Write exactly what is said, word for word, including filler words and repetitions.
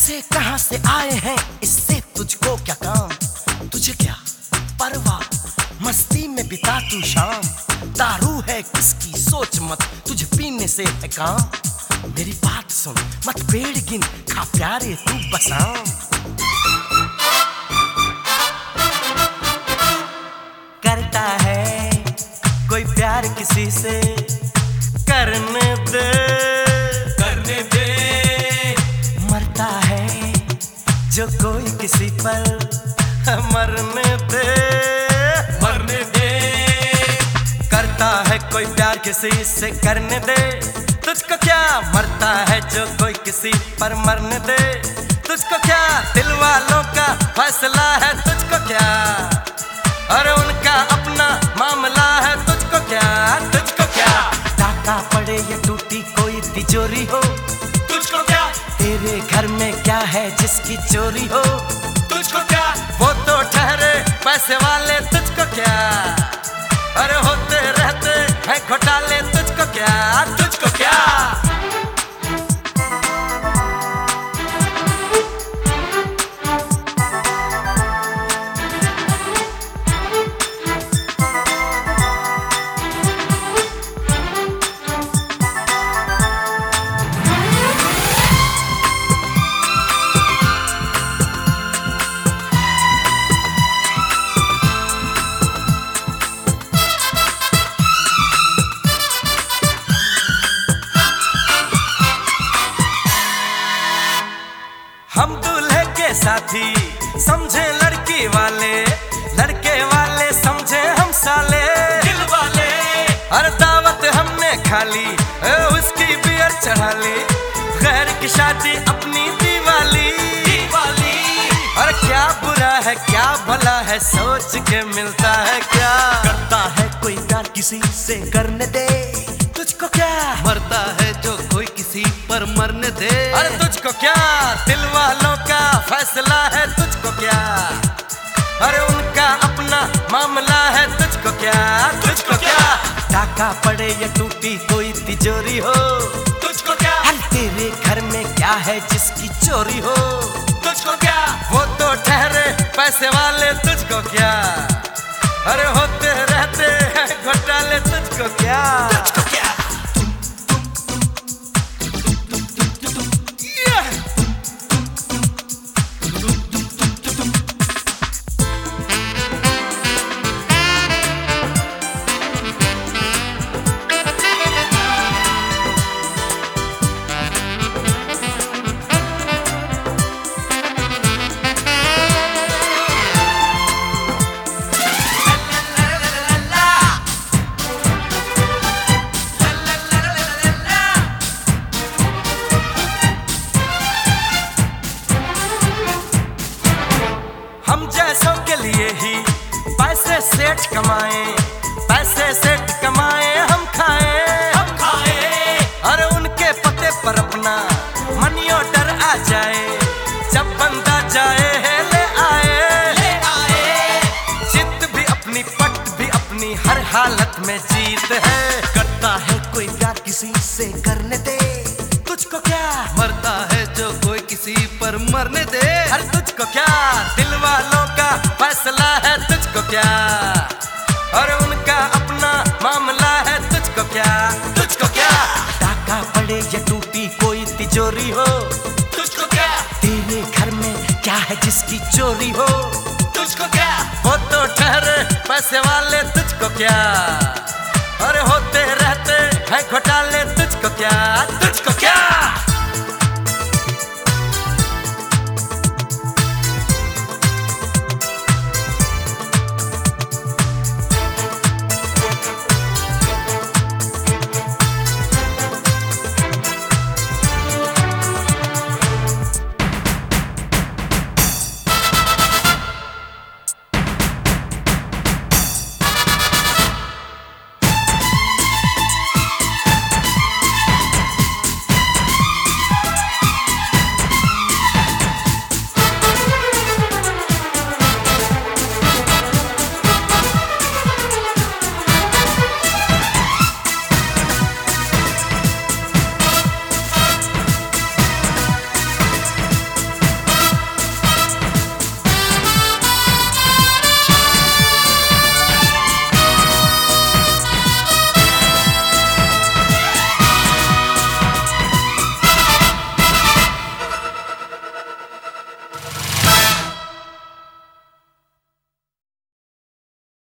पैसे कहाँ से आए हैं इससे तुझको क्या काम, तुझे क्या परवाह, मस्ती में बिता तू शाम। दारू है किसकी सोच मत, तुझे पीने से है काम। मेरी बात सुन मत पेड़ गिन, खा प्यारे तू बसाम। करता है कोई प्यार किसी से, करने दे करने दे। मरता है जो कोई किसी पर, मरने दे मरने दे। करता है कोई प्यार किसी से, करने दे। तुझको क्या मरता है जो कोई किसी पर, मरने दे। तुझको क्या दिल वालों का फैसला है, तुझको क्या अरे उनका अपना मामला है। तुझको क्या तुझको क्या टाका पड़े या टूटी कोई तिजोरी हो, तुझको क्या तेरे घर में क्या है जिसकी चोरी हो। तुझको क्या वो तो ठहरे पैसे वाले, तुझको क्या अरे होते रहते हैं घोटाले। तुझको क्या तुझको क्या हम दूल्हे के साथी समझे लड़की वाले, लड़के वाले समझे हम साले। दिल वाले हर दावत हमने खा ली, उसकी बियर चढ़ा ली। गैर की शादी अपनी दिवाली दिवाली। और क्या बुरा है क्या भला है, सोच के मिलता है क्या। करता है कोई प्यार किसी से, करने दे। तुझको क्या मरता है जो कोई किसी पर, मरने दे। अरे तुझको क्या दिल वालों का फैसला है, तुझको क्या अरे उनका अपना मामला है। तुझको क्या तुझको क्या टाका पड़े या टूटी कोई तिजोरी हो, तुझको क्या अरे तेरे घर में क्या है जिसकी चोरी हो। तुझको क्या वो तो ठहरे पैसे वाले, तुझको क्या अरे होते रहते हैं घोटाले। तुझको क्या तुझको क्या हम जैसों के लिए ही पैसे सेठ कमाए, पैसे सेठ कमाए हम खाए हम खाए। अरे उनके पते पर अपना मनी ऑर्डर आ जाए, जब बंदा जाए है ले आए ले आए। जिद भी अपनी पट भी अपनी, हर हालत में जीत है। करता है कोई प्यार किसी से, करने दे। तुझको क्या मरता है जो कोई किसी पर, मरने दे। अरे तुझको क्या दिल वालों का फैसला है, तुझको क्या और उनका अपना मामला है। तुझको क्या तुझको क्या टाका पड़े या टूटी कोई तिजोरी हो, तुझको क्या तेरे घर में क्या है जिसकी चोरी हो। तुझको क्या वो तो ठहरे पैसे वाले। तुझको क्या अरे होते रहते हैं घोटाले। तुझको क्या तुझको क्या